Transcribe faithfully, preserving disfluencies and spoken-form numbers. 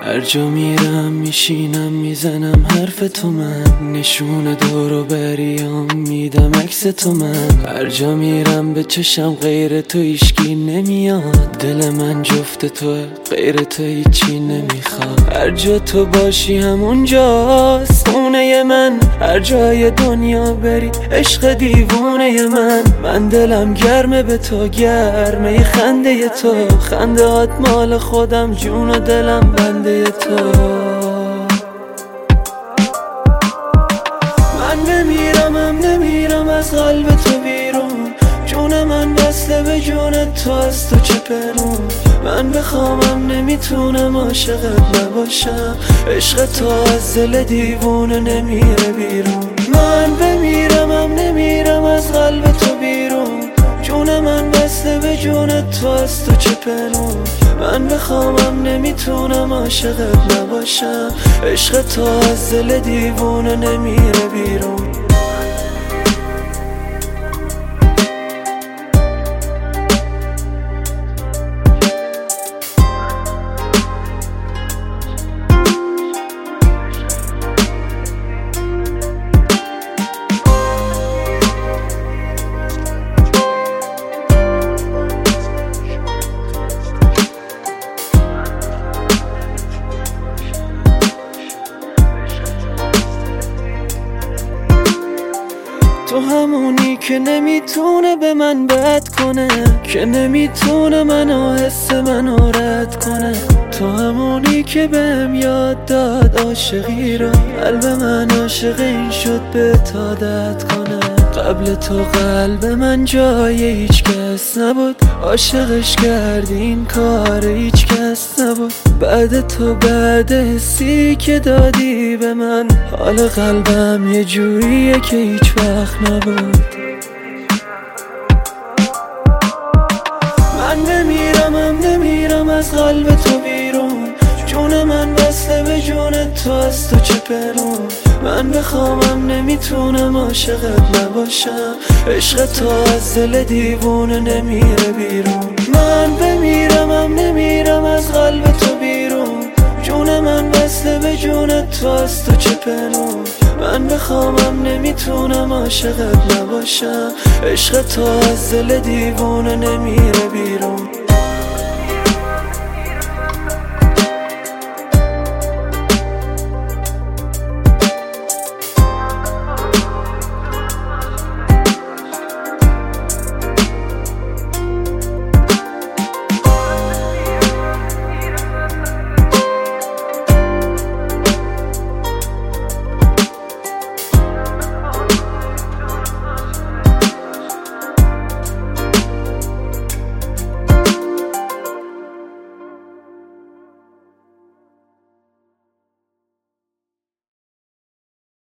هر جا میرم میشینم میزنم حرف تو، من نشون دورو بریام میدم عکس تو. من هر جا میرم به چشم غیر تو هیچکی نمیاد، دل من جفت توه غیر تو هیچی نمیخواد. هر جا تو باشی همونجاست خونه من، هر جای دنیا بری عشق دیوونه من. من دلم گرمه به تو، گرمه خنده تو، خنده هات مال خودم، جون و دلم بنده تو. من نمیرم هم نمیرم از قلب تو بیرون، جون من بسته به جون تو، از تو چه پنون. من بخوامم نمیتونم عاشقت نباشم، عشق تو از دل دیوونه نمیره بیرون. من بمیرم هم نمیرم از قلب تو بیرون، جون من بسته به جون تو، از تو چه پنون. من بخوامم نمیتونم عاشقت نباشم، عشق تو از دل دیوونه نمیره بیرون. تو همونی که نمیتونه به من بد کنه، که نمیتونه منو حس منو رد کنه. تو همونی که بهم یاد داد عاشقی رو، قلب من عاشق این شد به عادت کنه. قبل تو قلب من جای هیچ کس نبود، عاشقش کردی این کار هیچ کس نبود. بعد تو بعد حسی که دادی به من، حال قلبم یه جوریه که هیچ وقت نبود. من نمیرم هم نمیرم از قلب تو بیرون، جون من بسته به جون تو، از تو چه پنون. من بخوامم نمیتونم عاشقت نباشم، عشق تو از دل دیوونه نمیره بیرون. من بمیرم هم نمیرم از قلب تو بیرون، جون من بسته به جون تو، از تو چه پنون. من بخوامم نمیتونم عاشقت نباشم، عشق تو از دل دیوونه نمیره بیرون.